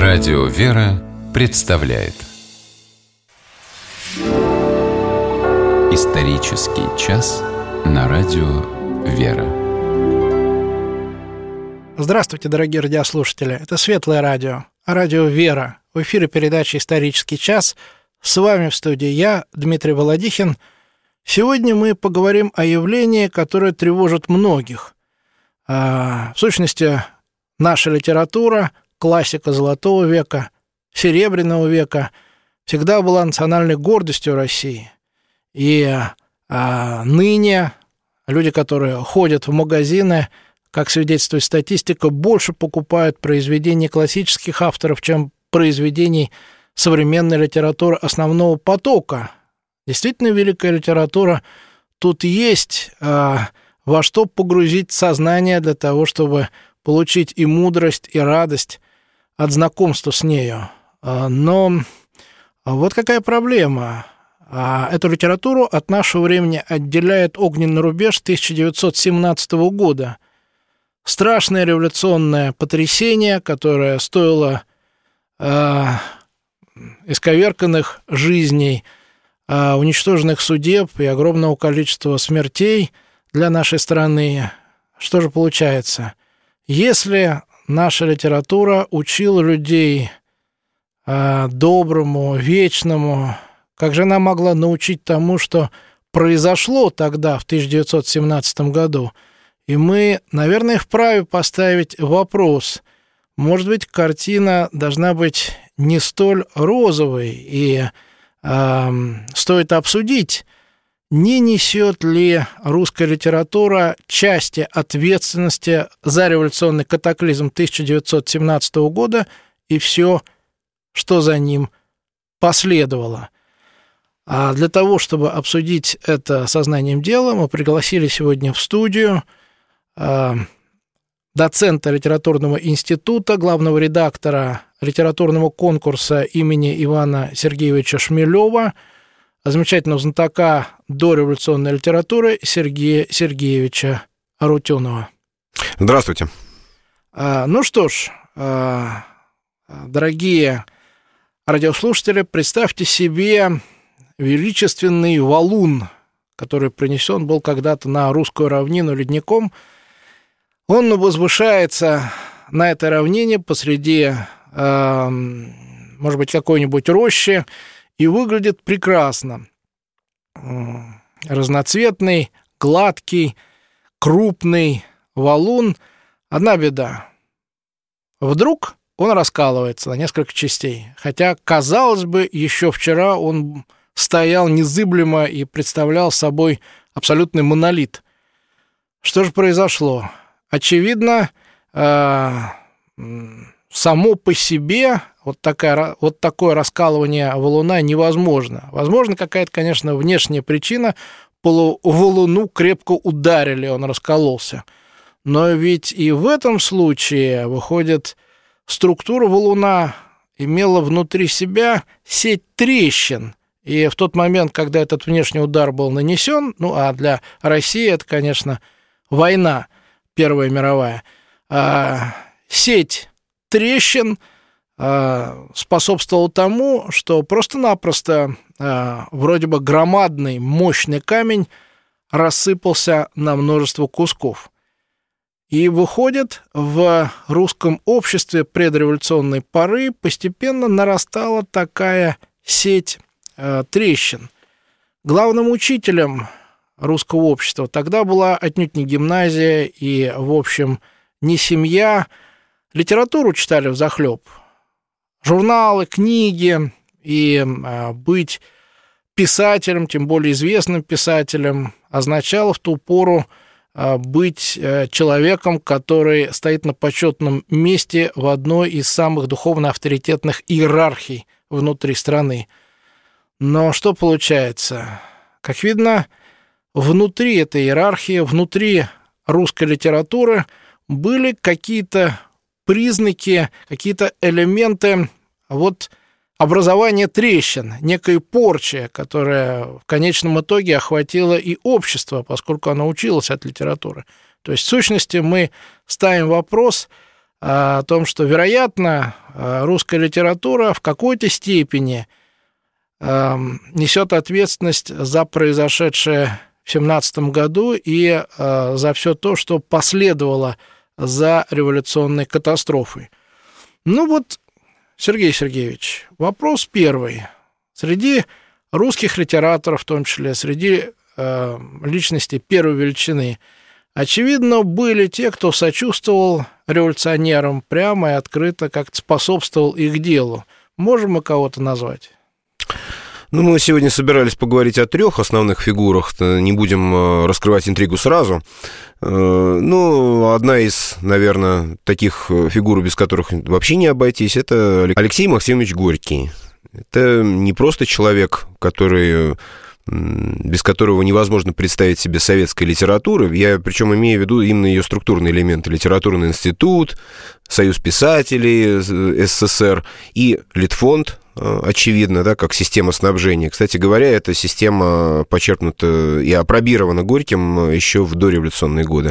Радио «Вера» представляет исторический час на радио «Вера». Здравствуйте, дорогие радиослушатели. Это Светлое радио, радио «Вера». В эфире передача «Исторический час». С вами в студии я, Дмитрий Володихин. Сегодня мы поговорим о явлении, которое тревожит многих. В сущности, наша литература, классика Золотого века, Серебряного века, всегда была национальной гордостью России. И ныне люди, которые ходят в магазины, как свидетельствует статистика, больше покупают произведений классических авторов, чем произведений современной литературы основного потока. Действительно великая литература. Тут есть во что погрузить сознание для того, чтобы получить и мудрость, и радость от знакомства с нею. Но вот какая проблема. Эту литературу от нашего времени отделяет огненный рубеж 1917 года. Страшное революционное потрясение, которое стоило исковерканных жизней, уничтоженных судеб и огромного количества смертей для нашей страны. Что же получается? Если наша литература учила людей доброму, вечному, как же она могла научить тому, что произошло тогда, в 1917 году? И мы, наверное, вправе поставить вопрос. Может быть, картина должна быть не столь розовой, и стоит обсудить, не несет ли русская литература части ответственности за революционный катаклизм 1917 года и все, что за ним последовало. А для того, чтобы обсудить это сознанием дела, мы пригласили сегодня в студию доцента литературного института, главного редактора литературного конкурса имени Ивана Сергеевича Шмелева, замечательного знатока дореволюционной литературы Сергея Сергеевича Арутюнова. Здравствуйте. Ну что ж, дорогие радиослушатели, представьте себе величественный валун, который принесен был когда-то на русскую равнину ледником. Он возвышается на этой равнине посреди, может быть, какой-нибудь рощи, и выглядит прекрасно. Разноцветный, гладкий, крупный валун. Одна беда. Вдруг он раскалывается на несколько частей. Хотя, казалось бы, еще вчера он стоял незыблемо и представлял собой абсолютный монолит. Что же произошло? Очевидно, само по себе вот такое раскалывание валуна невозможно. Возможно, какая-то, конечно, внешняя причина. По валуну крепко ударили, он раскололся. Но ведь и в этом случае, выходит, структура валуна имела внутри себя сеть трещин. И в тот момент, когда этот внешний удар был нанесен, а для России это, конечно, война Первая мировая, сеть трещин способствовала тому, что просто-напросто вроде бы громадный, мощный камень рассыпался на множество кусков. И выходит, в русском обществе предреволюционной поры постепенно нарастала такая сеть трещин. Главным учителем русского общества тогда была отнюдь не гимназия и, в общем, не семья. Литературу читали взахлеб. Журналы, книги. И быть писателем, тем более известным писателем, означало в ту пору быть человеком, который стоит на почетном месте в одной из самых духовно авторитетных иерархий внутри страны. Но что получается? Как видно, внутри этой иерархии, внутри русской литературы были какие-то признаки, какие-то элементы образования трещин, некой порчи, которая в конечном итоге охватила и общество, поскольку оно училось от литературы. То есть, в сущности, мы ставим вопрос, о том, что, вероятно, русская литература в какой-то степени несет ответственность за произошедшее в 17 году и за все то, что последовало за революционной катастрофой. Ну вот, Сергей Сергеевич, вопрос первый. Среди русских литераторов, в том числе среди личностей первой величины, очевидно, были те, кто сочувствовал революционерам прямо и открыто, как-то способствовал их делу. Можем мы кого-то назвать? Ну, мы сегодня собирались поговорить о 3 основных фигурах, не будем раскрывать интригу сразу. Ну, одна из, наверное, таких фигур, без которых вообще не обойтись, это Алексей Максимович Горький. Это не просто человек, без которого невозможно представить себе советской литературы. Я, причем, имею в виду именно ее структурные элементы. Литературный институт, Союз писателей СССР и Литфонд, очевидно, да, как система снабжения. Кстати говоря, эта система почерпнута и апробирована Горьким еще в дореволюционные годы.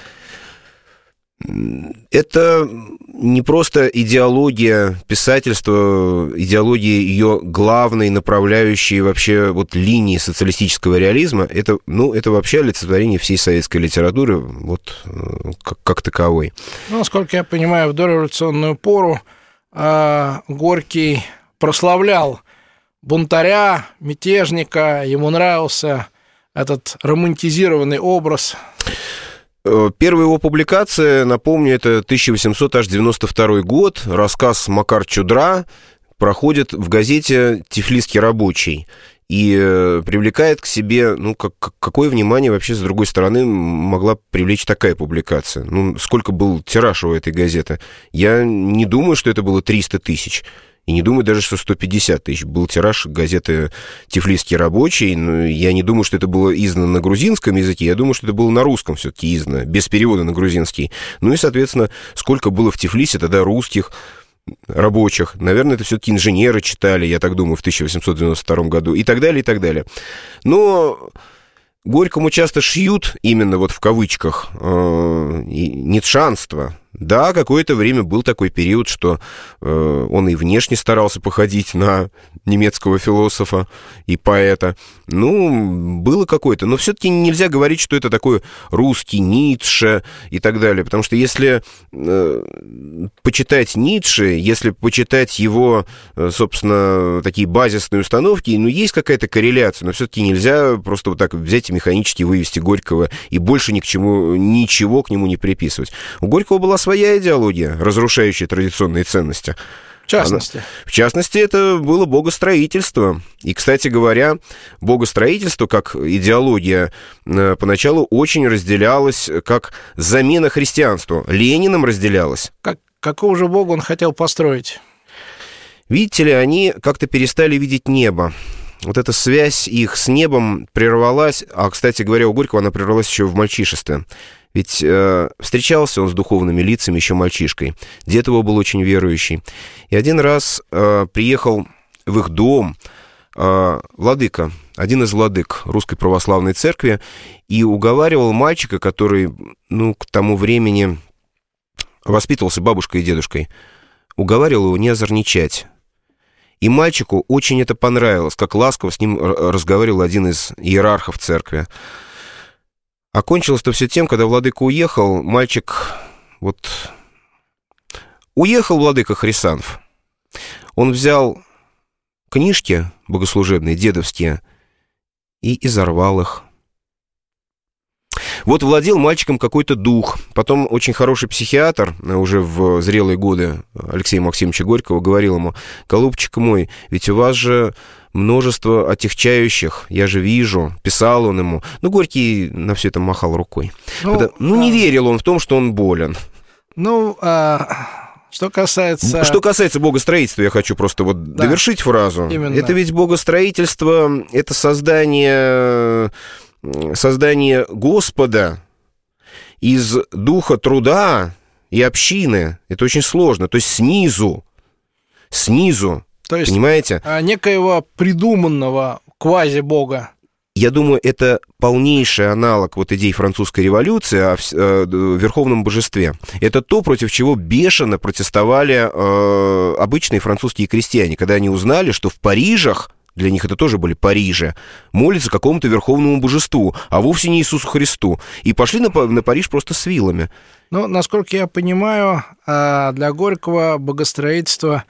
Это не просто идеология писательства, идеология ее главной направляющей вообще вот линии социалистического реализма. Это вообще олицетворение всей советской литературы вот как таковой. Ну, насколько я понимаю, в дореволюционную пору Горький прославлял бунтаря, мятежника, ему нравился этот романтизированный образ. Первая его публикация, напомню, это 1892 год, рассказ «Макар Чудра» проходит в газете «Тифлисский рабочий» и привлекает к себе, какое внимание вообще, с другой стороны, могла привлечь такая публикация? Сколько был тираж у этой газеты? Я не думаю, что это было 300 тысяч. И не думаю даже, что 150 тысяч был тираж газеты «Тифлисский рабочий». Я не думаю, что это было издано на грузинском языке. Я думаю, что это было на русском все-таки издано, без перевода на грузинский. И, соответственно, сколько было в Тифлисе тогда русских рабочих. Наверное, это все-таки инженеры читали, я так думаю, в 1892 году. И так далее, и так далее. Но Горькому часто шьют, именно вот в кавычках, ницшанство. Да, какое-то время был такой период, что он и внешне старался походить на немецкого философа и поэта. Было какое-то. Но все-таки нельзя говорить, что это такой русский Ницше и так далее. Потому что если почитать Ницше, если почитать его, собственно, такие базисные установки, есть какая-то корреляция, но все-таки нельзя просто вот так взять и механически вывести Горького и больше ничего к нему не приписывать. У Горького была своя идеология, разрушающая традиционные ценности. В частности? В частности, это было богостроительство. И, кстати говоря, богостроительство как идеология поначалу очень разделялось как замена христианству. Лениным разделялось. Какого же бога он хотел построить? Видите ли, они как-то перестали видеть небо. Вот эта связь их с небом прервалась, а, кстати говоря, у Горького она прервалась еще в мальчишестве. Ведь встречался он с духовными лицами еще мальчишкой. Дед его был очень верующий. И один раз приехал в их дом владыка, один из владык Русской Православной Церкви, и уговаривал мальчика, который, к тому времени воспитывался бабушкой и дедушкой, уговаривал его не озорничать. И мальчику очень это понравилось, как ласково с ним разговаривал один из иерархов церкви. Окончилось-то все тем, когда владыка уехал, уехал владыка Хрисанф. Он взял книжки богослужебные, дедовские, и изорвал их. Вот владел мальчиком какой-то дух. Потом очень хороший психиатр, уже в зрелые годы Алексея Максимовича Горького, говорил ему: «Голубчик мой, ведь у вас же множество отягчающих, я же вижу», писал он ему. Горький на все это махал рукой. Не верил он в том, что он болен. Что касается богостроительства, я хочу просто довершить фразу. Именно. Это ведь богостроительство, это создание Господа из духа труда и общины. Это очень сложно. То есть снизу. То есть, понимаете? Некоего придуманного квази-бога. Я думаю, это полнейший аналог вот идей французской революции о верховном божестве. Это то, против чего бешено протестовали обычные французские крестьяне, когда они узнали, что в Парижах, для них это тоже были Парижи, молятся какому-то верховному божеству, а вовсе не Иисусу Христу. И пошли на Париж просто с вилами. Ну, насколько я понимаю, для Горького богостроительство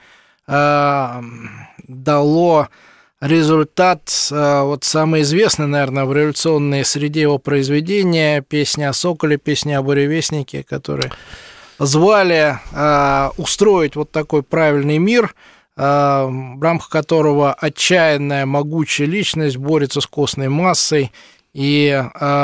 дало результат, вот самый известный, наверное, в революционной среде его произведения, «Песня о соколе», «Песня о буревестнике», которые звали устроить вот такой правильный мир, в рамках которого отчаянная, могучая личность борется с костной массой и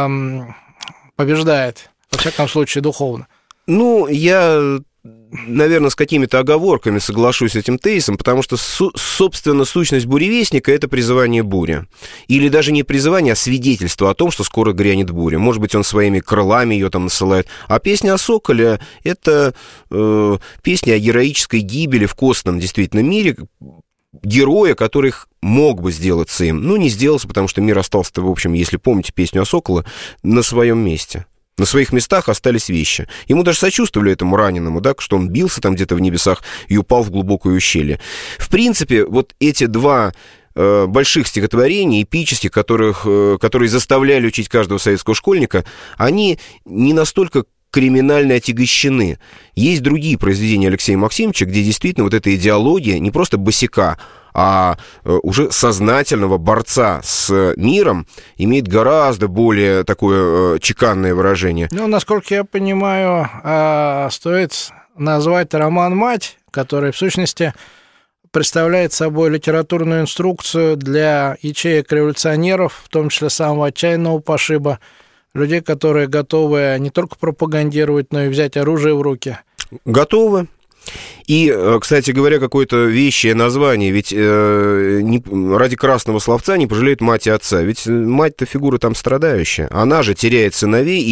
побеждает, во всяком случае, духовно. Ну, я, наверное, с какими-то оговорками соглашусь с этим тезисом, потому что, собственно, сущность буревестника — это призывание бури. Или даже не призывание, а свидетельство о том, что скоро грянет буря. Может быть, он своими крылами ее там насылает. А песня о соколе — это песня о героической гибели в костном, действительно, мире, героя, который мог бы сделаться им. Ну, не сделался, потому что мир остался, в общем, если помните песню о соколе, на своем месте. На своих местах остались вещи. Ему даже сочувствовали этому раненому, да, что он бился там где-то в небесах и упал в глубокое ущелье. В принципе, вот эти два больших стихотворений, эпических, которые заставляли учить каждого советского школьника, они не настолько криминально отягощены. Есть другие произведения Алексея Максимовича, где действительно вот эта идеология не просто босяка, а уже сознательного борца с миром имеет гораздо более такое чеканное выражение. Ну, насколько я понимаю, стоит назвать роман «Мать», который, в сущности, представляет собой литературную инструкцию для ячеек революционеров, в том числе самого отчаянного пошиба, людей, которые готовы не только пропагандировать, но и взять оружие в руки. Готовы. И, кстати говоря, какое-то вещее название, ведь ради красного словца не пожалеют мать и отца, ведь мать-то фигура там страдающая, она же теряет сыновей,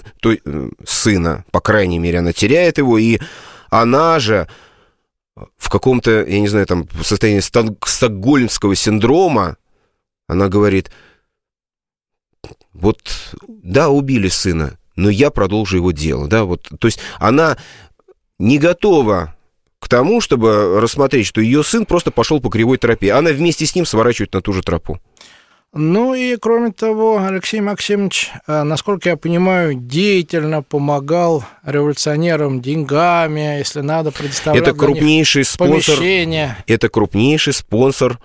сына, по крайней мере, она теряет его, и она же в каком-то, я не знаю, там, состоянии стокгольмского синдрома, она говорит: вот, да, убили сына, но я продолжу его дело, да, вот, то есть она не готова к тому, чтобы рассмотреть, что ее сын просто пошел по кривой тропе. Она вместе с ним сворачивает на ту же тропу. Ну и, кроме того, Алексей Максимович, насколько я понимаю, деятельно помогал революционерам деньгами, если надо, предоставлял это крупнейший спонсор, помещения. Это крупнейший спонсор.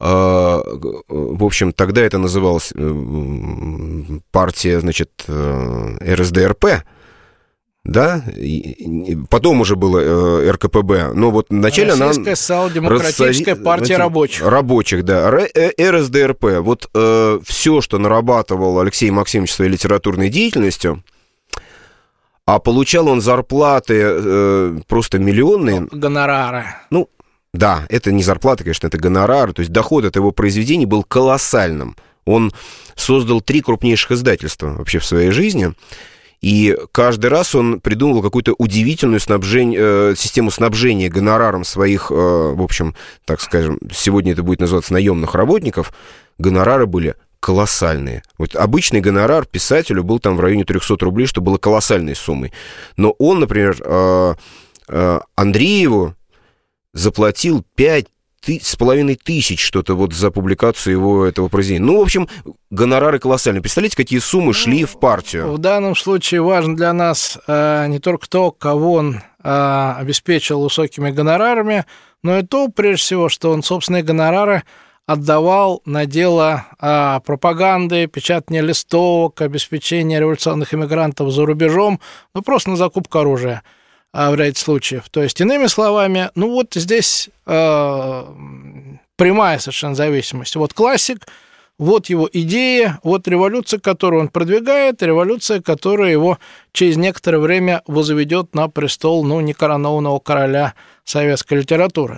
В общем, тогда это называлась партия, значит, РСДРП. Да, потом уже было РКПБ, но вот вначале Российская она... социал-демократическая партия рабочих. Рабочих, да, РСДРП. Вот все, что нарабатывал Алексей Максимович своей литературной деятельностью, а получал он зарплаты просто миллионные. Гонорары. Ну, да, это не зарплаты, конечно, это гонорары, то есть доход от его произведений был колоссальным. Он создал 3 крупнейших издательства вообще в своей жизни. И каждый раз он придумывал какую-то удивительную систему снабжения гонораром своих, в общем, так скажем, сегодня это будет называться наемных работников. Гонорары были колоссальные. Вот обычный гонорар писателю был там в районе 300 рублей, что было колоссальной суммой. Но он, например, Андрееву заплатил 5500 что-то вот за публикацию его этого произведения. Ну, в общем, гонорары колоссальные. Представляете, какие суммы шли в партию? В данном случае важно для нас не только то, кого он обеспечил высокими гонорарами, но и то, прежде всего, что он собственные гонорары отдавал на дело пропаганды, печатания листовок, обеспечения революционных эмигрантов за рубежом, ну, просто на закупку оружия в ряде случаев. То есть, иными словами, ну вот здесь прямая совершенно зависимость. Вот классик, вот его идея, вот революция, которую он продвигает, революция, которая его через некоторое время возведет на престол, ну, некоронованного короля советской литературы.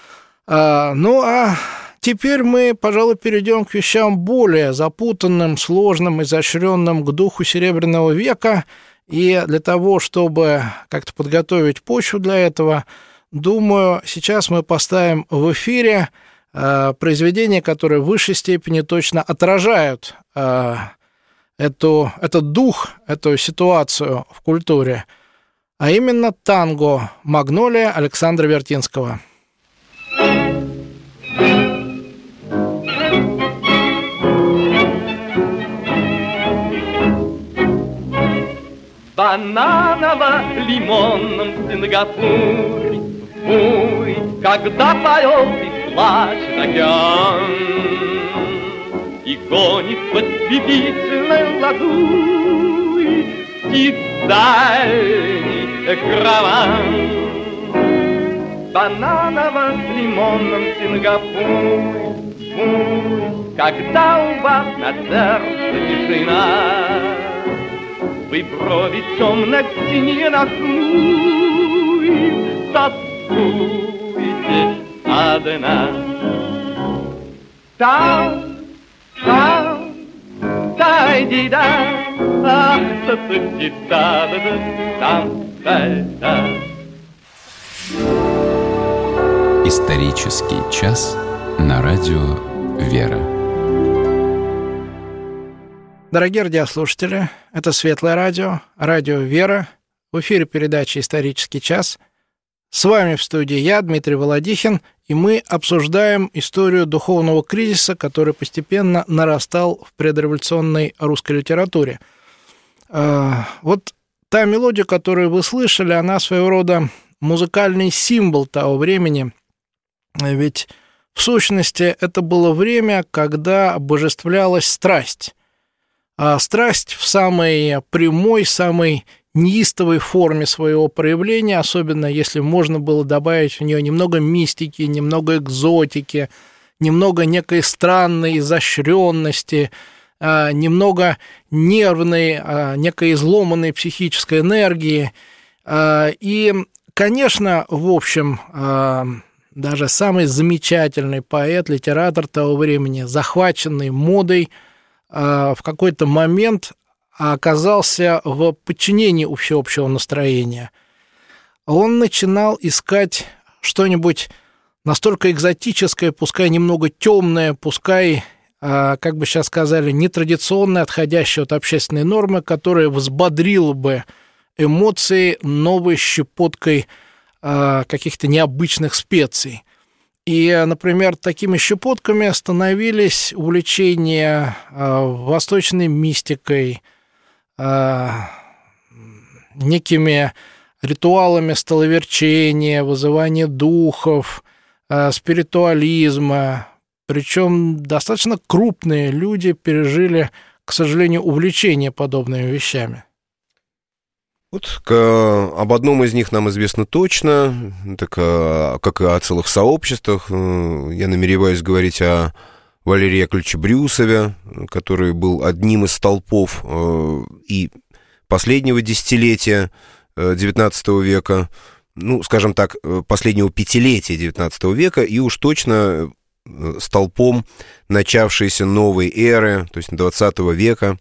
Теперь мы, пожалуй, перейдем к вещам более запутанным, сложным, изощренным, к духу Серебряного века. И для того, чтобы как-то подготовить почву для этого, думаю, сейчас мы поставим в эфире произведения, которые в высшей степени точно отражают этот дух, эту ситуацию в культуре, а именно танго «Магнолия» Александра Вертинского. Бананово-лимонном Сингапуре, ой, когда поет и плачет океан, и гонит под слепительной ладуй дальний караван. Бананово-лимонном Сингапуре, ой, когда у вас на сердце тишина, вы брови темно-синие нахмурив, тоскуете одна. Там, дай-ди-да, ах, та-та-ти-да-да-да, там, дай-да. Исторический час на радио «Вера». Дорогие радиослушатели, это Светлое радио, радио «Вера». В эфире передача «Исторический час». С вами в студии я, Дмитрий Володихин, и мы обсуждаем историю духовного кризиса, который постепенно нарастал в предреволюционной русской литературе. Вот та мелодия, которую вы слышали, она своего рода музыкальный символ того времени, ведь в сущности это было время, когда обожествлялась страсть. А страсть в самой прямой, самой неистовой форме своего проявления, особенно если можно было добавить в нее немного мистики, немного экзотики, немного некой странной изощренности, немного нервной, некой изломанной психической энергии. И, конечно, в общем, даже самый замечательный поэт, литератор того времени, захваченный модой, в какой-то момент оказался в подчинении у всеобщего настроения. Он начинал искать что-нибудь настолько экзотическое, пускай немного темное, пускай, как бы сейчас сказали, нетрадиционное, отходящее от общественной нормы, которое взбодрило бы эмоции новой щепоткой каких-то необычных специй. И, например, такими щепотками становились увлечения восточной мистикой, некими ритуалами столоверчения, вызывания духов, спиритуализма. Причем достаточно крупные люди пережили, к сожалению, увлечение подобными вещами. Вот об одном из них нам известно точно, так как и о целых сообществах. Я намереваюсь говорить о Валерии Яковлевиче Брюсове, который был одним из столпов и последнего десятилетия XIX века, ну, скажем так, последнего пятилетия XIX века, и уж точно столпом начавшейся новой эры, то есть XX века.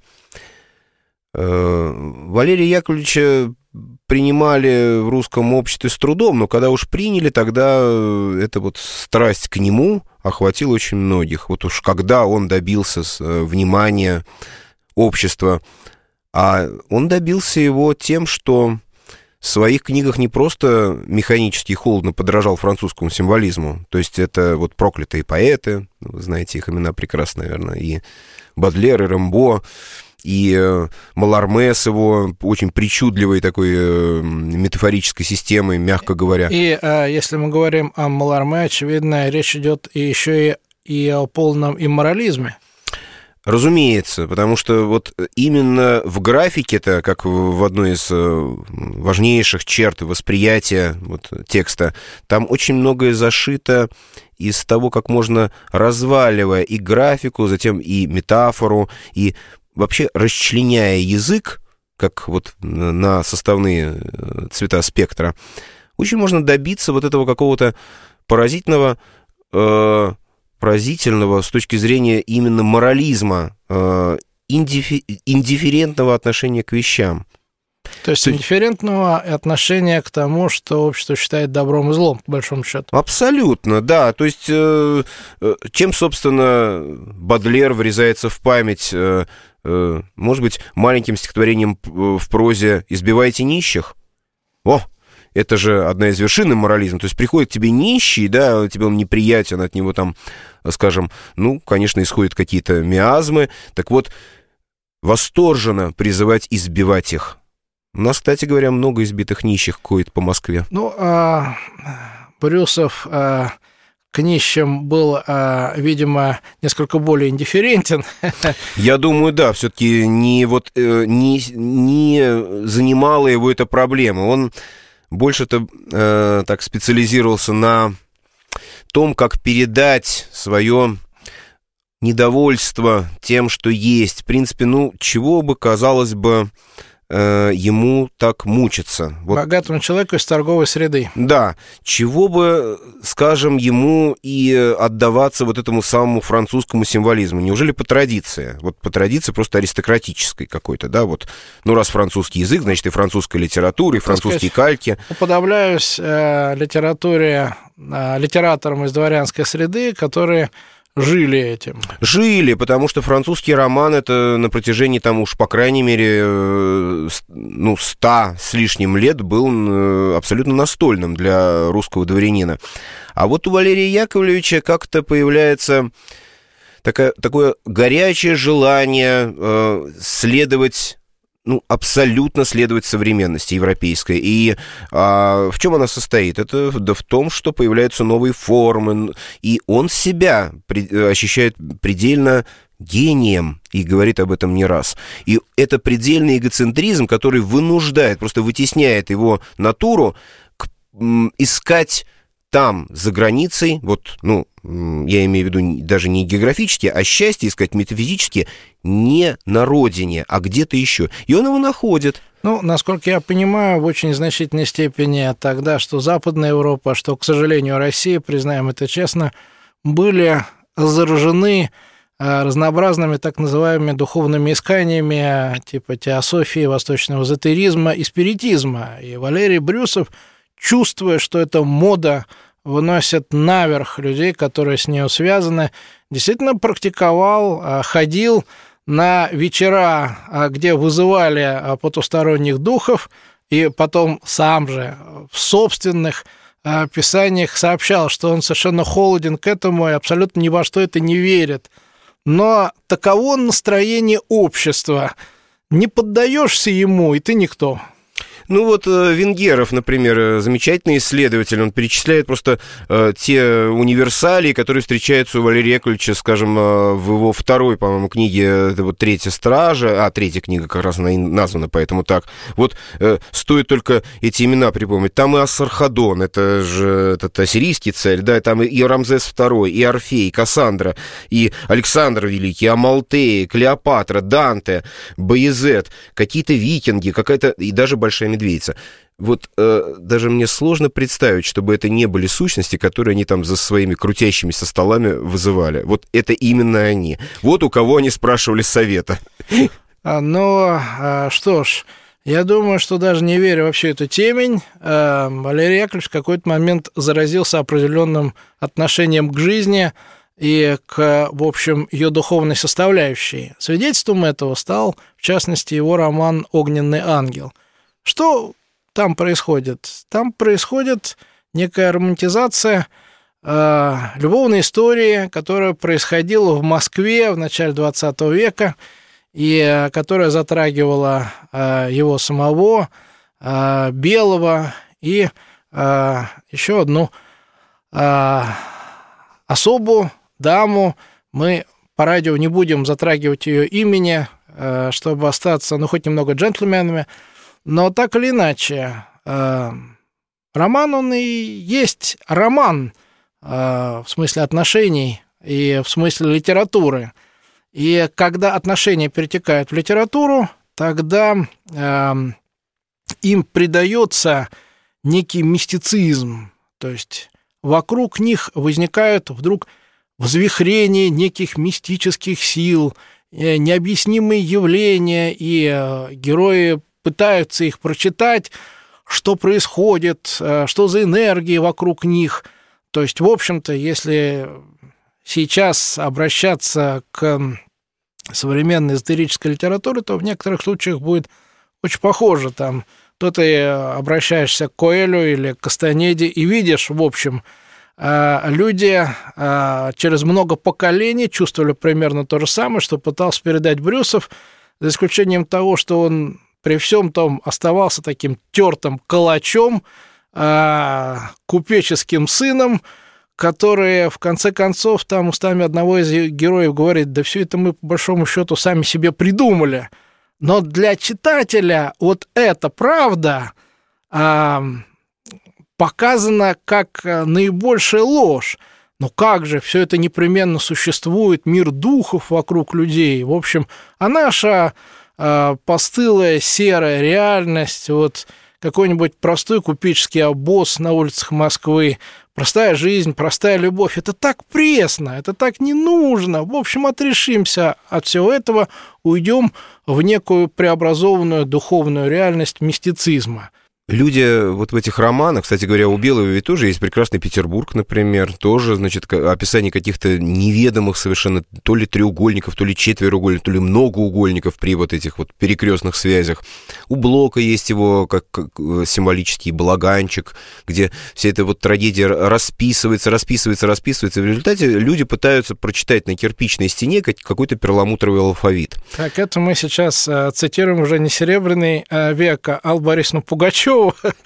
Валерия Яковлевича принимали в русском обществе с трудом, но когда уж приняли, тогда эта вот страсть к нему охватила очень многих. Вот уж когда он добился внимания общества, а он добился его тем, что в своих книгах не просто механически и холодно подражал французскому символизму, то есть это вот проклятые поэты, вы знаете их имена прекрасно, наверное, и Бодлер, и Рембо, и Маларме с его очень причудливой такой метафорической системой, мягко говоря. И если мы говорим о Маларме, очевидно, речь идет еще и о полном имморализме. Разумеется, потому что вот именно в графике-то, как в одной из важнейших черт восприятия вот, текста, там очень многое зашито из того, как можно, разваливая и графику, затем и метафору, и вообще расчленяя язык, как вот на составные цвета спектра, очень можно добиться вот этого какого-то поразительного с точки зрения именно морализма, индифферентного отношения к вещам. То есть индифферентного отношения к тому, что общество считает добром и злом, по большому счету. Абсолютно, да. То есть, чем, собственно, Бодлер врезается в память, может быть, маленьким стихотворением в прозе «Избивайте нищих»? О, это же одна из вершин морализма. То есть приходит к тебе нищий, да, тебе он неприятен, от него там, скажем, ну, конечно, исходят какие-то миазмы. Так вот, восторженно призывать избивать их. У нас, кстати говоря, много избитых нищих ходит по Москве. Ну, Брюсов к нищим был, видимо, несколько более индифферентен. Я думаю, да, все-таки не занимала его эта проблема. Он больше-то так специализировался на том, как передать свое недовольство тем, что есть. В принципе, ну, чего бы, казалось бы, ему так мучиться. Вот. Богатому человеку из торговой среды. Да, чего бы, скажем, ему и отдаваться вот этому самому французскому символизму? Неужели по традиции? Вот по традиции просто аристократической какой-то, да, вот. Ну, раз французский язык, значит, и французская литература, и французские кальки. Уподобляюсь литераторам из дворянской среды, которые жили этим. Жили, потому что французский роман — это на протяжении, там уж, по крайней мере, 100 с лишним лет был абсолютно настольным для русского дворянина. А вот у Валерия Яковлевича как-то появляется такое горячее желание следовать, ну, абсолютно следовать современности европейской. И в чем она состоит? Это в том, что появляются новые формы, и он себя ощущает предельно гением и говорит об этом не раз. И это предельный эгоцентризм, который вынуждает, просто вытесняет его натуру искать там, за границей, вот, ну, я имею в виду даже не географически, а счастье искать метафизически не на родине, а где-то еще. И он его находит. Ну, насколько я понимаю, в очень значительной степени тогда, что Западная Европа, что, к сожалению, Россия, признаем это честно, были заражены разнообразными так называемыми духовными исканиями типа теософии, восточного эзотеризма и спиритизма. И Валерий Брюсов, чувствуя, что эта мода выносит наверх людей, которые с нею связаны, действительно практиковал, ходил на вечера, где вызывали потусторонних духов, и потом сам же в собственных писаниях сообщал, что он совершенно холоден к этому и абсолютно ни во что это не верит. Но таково настроение общества. Не поддаешься ему, и ты никто. Ну вот Венгеров, например, замечательный исследователь, он перечисляет просто те универсалии, которые встречаются у Валерия Яковлевича, скажем, в его второй, по-моему, книге, это вот «Третья стража», третья книга как раз она и названа, поэтому так. Вот стоит только эти имена припомнить. Там и Асархадон, это же этот ассирийский царь, да, там и Рамзес II, и Орфей, и Кассандра, и Александр Великий, Амалтея, Клеопатра, Данте, Баязет, какие-то викинги, какая-то, и даже Большая Медведица. Вот даже мне сложно представить, чтобы это не были сущности, которые они там за своими крутящимися столами вызывали. Вот это именно они. Вот у кого они спрашивали совета. Ну, что ж, я думаю, что даже не веря во всю эту темень, Валерий Яковлевич в какой-то момент заразился определенным отношением к жизни и к, в общем, ее духовной составляющей. Свидетельством этого стал, в частности, его роман «Огненный ангел». Что там происходит? Там происходит некая романтизация любовной истории, которая происходила в Москве в начале XX века и которая затрагивала его самого, Белого и еще одну особу, даму. Мы по радио не будем затрагивать ее имени, чтобы остаться, ну, хоть немного джентльменами. Но так или иначе, роман, он и есть роман в смысле отношений и в смысле литературы. И когда отношения перетекают в литературу, тогда им придается некий мистицизм. То есть вокруг них возникают вдруг взвихрения неких мистических сил, необъяснимые явления, и герои пытаются их прочитать, что происходит, что за энергии вокруг них. То есть, в общем-то, если сейчас обращаться к современной эзотерической литературе, то в некоторых случаях будет очень похоже. Там то ты обращаешься к Коэлю или к Кастанеде и видишь, в общем, люди через много поколений чувствовали примерно то же самое, что пытался передать Брюсов, за исключением того, что он при всем том оставался таким тертым калачом, купеческим сыном, который, в конце концов, там устами одного из героев говорит: да все это мы, по большому счету, сами себе придумали. Но для читателя вот эта правда показана как наибольшая ложь. Но как же, все это непременно существует, мир духов вокруг людей. В общем, а наша постылая серая реальность, вот какой-нибудь простой купеческий обоз на улицах Москвы, простая жизнь, простая любовь, это так пресно, это так не нужно. В общем, отрешимся от всего этого, уйдем в некую преобразованную духовную реальность мистицизма. Люди вот в этих романах, кстати говоря, у Белого ведь тоже есть «Прекрасный Петербург», например, тоже, значит, описание каких-то неведомых совершенно то ли треугольников, то ли четвероугольников, то ли многоугольников при вот этих вот перекрестных связях. У Блока есть его как символический балаганчик, где вся эта вот трагедия расписывается. В результате люди пытаются прочитать на кирпичной стене какой-то перламутровый алфавит. Так, это мы сейчас цитируем уже не Серебряный век, а Аллу Борисовну Пугачеву.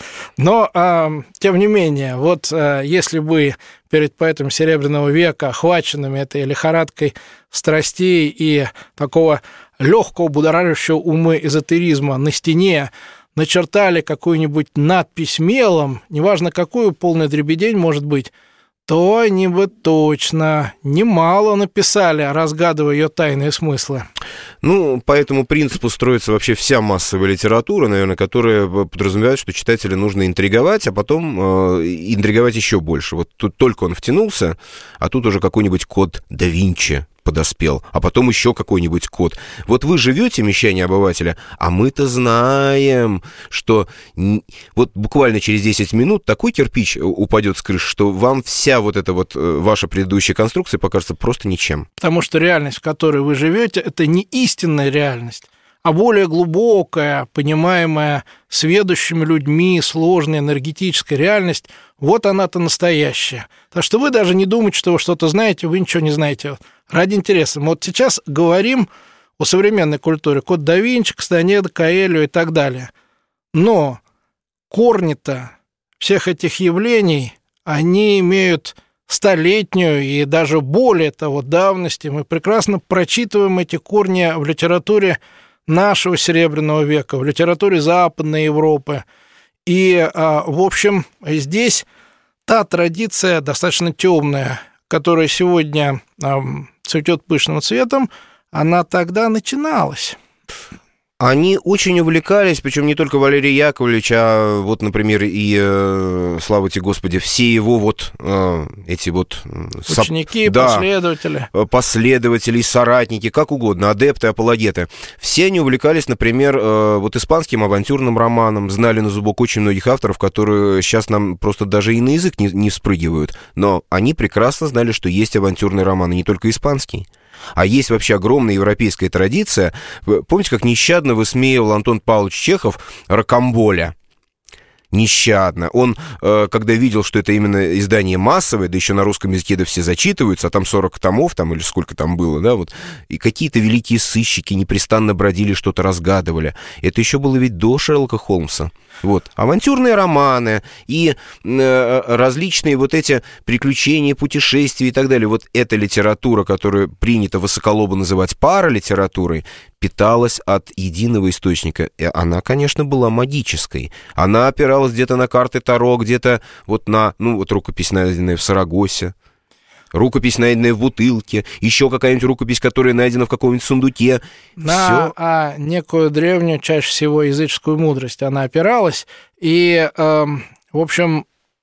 Но, тем не менее, вот если бы перед поэтом Серебряного века, охваченными этой лихорадкой страстей и такого легкого, будоражащего умы эзотеризма, на стене начертали какую-нибудь надпись мелом, неважно какую, полный дребедень может быть, то они бы точно немало написали, разгадывая ее тайные смыслы. Ну, по этому принципу строится вообще вся массовая литература, наверное, которая подразумевает, что читателя нужно интриговать, а потом интриговать еще больше. Вот тут только он втянулся, а тут уже какой-нибудь код да Винчи подоспел, а потом еще какой-нибудь код. Вот вы живете, мещане обывателя, а мы-то знаем, что вот буквально через 10 минут такой кирпич упадет с крыши, что вам вся вот эта вот ваша предыдущая конструкция покажется просто ничем. Потому что реальность, в которой вы живете, это не истинная реальность, а более глубокая, понимаемая сведущими людьми, сложная энергетическая реальность, вот она-то настоящая. Так что вы даже не думаете, что вы что-то знаете, вы ничего не знаете. Ради интереса. Мы вот сейчас говорим о современной культуре. Код да Винчи, Кастанеда, Коэлю и так далее. Но корни-то всех этих явлений, они имеют столетнюю и даже более того давности. Мы прекрасно прочитываем эти корни в литературе нашего Серебряного века, в литературе Западной Европы. И, в общем, здесь та традиция достаточно темная, которая сегодня цветет пышным цветом, она тогда начиналась. Они очень увлекались, причем не только Валерий Яковлевич, а вот, например, и, слава тебе Господи, все его вот эти вот... Ученики, последователи, соратники, как угодно, адепты, апологеты. Все они увлекались, например, вот испанским авантюрным романом, знали на зубок очень многих авторов, которые сейчас нам просто даже и на язык не вспрыгивают, но они прекрасно знали, что есть авантюрный роман, и не только испанский. А есть вообще огромная европейская традиция. Помните, как нещадно высмеивал Антон Павлович Чехов Рокамболя? Нещадно. Он, когда видел, что это именно издание массовое, да еще на русском языке да все зачитываются, а там 40 томов, там, или сколько там было, да, вот, и какие-то великие сыщики непрестанно бродили, что-то разгадывали. Это еще было ведь до Шерлока Холмса. Вот. Авантюрные романы и различные вот эти приключения, путешествия и так далее. Вот эта литература, которую принято высоколобо называть паралитературой, питалась от единого источника. И она, конечно, была магической. Она опиралась где-то на карты Таро, где-то вот на, ну, вот рукопись, найденная в Сарагосе, рукопись, найденная в бутылке, еще какая-нибудь рукопись, которая найдена в каком-нибудь сундуке. На некую древнюю, чаще всего языческую мудрость она опиралась. И, в общем,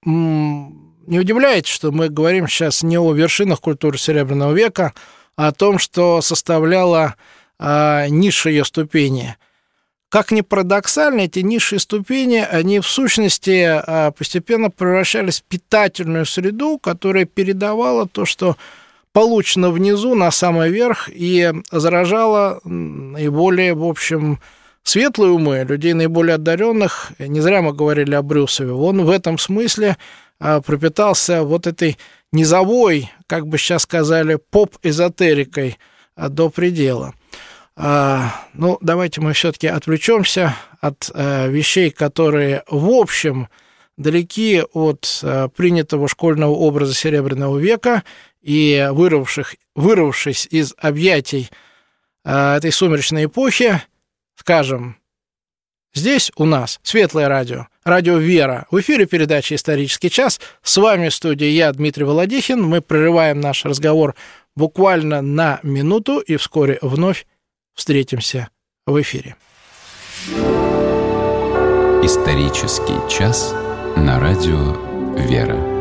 не удивляйтесь, что мы говорим сейчас не о вершинах культуры Серебряного века, а о том, что составляло низшие ее ступени. как ни парадоксально, эти низшие ступени, они в сущности постепенно превращались в питательную среду, которая передавала то, что получено внизу, на самый верх, и заражала наиболее, в общем, светлые умы, людей наиболее одаренных. Не зря мы говорили о Брюсове. Он в этом смысле пропитался вот этой низовой, как бы сейчас сказали, поп-эзотерикой до предела. Ну, давайте мы все-таки отвлечемся от вещей, которые, в общем, далеки от принятого школьного образа Серебряного века, и вырвавшись из объятий этой сумеречной эпохи, скажем, здесь у нас Светлое радио, радио «Вера». В эфире передача «Исторический час». С вами в студии я, Дмитрий Володихин. Мы прерываем наш разговор буквально на минуту и вскоре вновь встретимся в эфире. «Исторический час» на радио «Вера».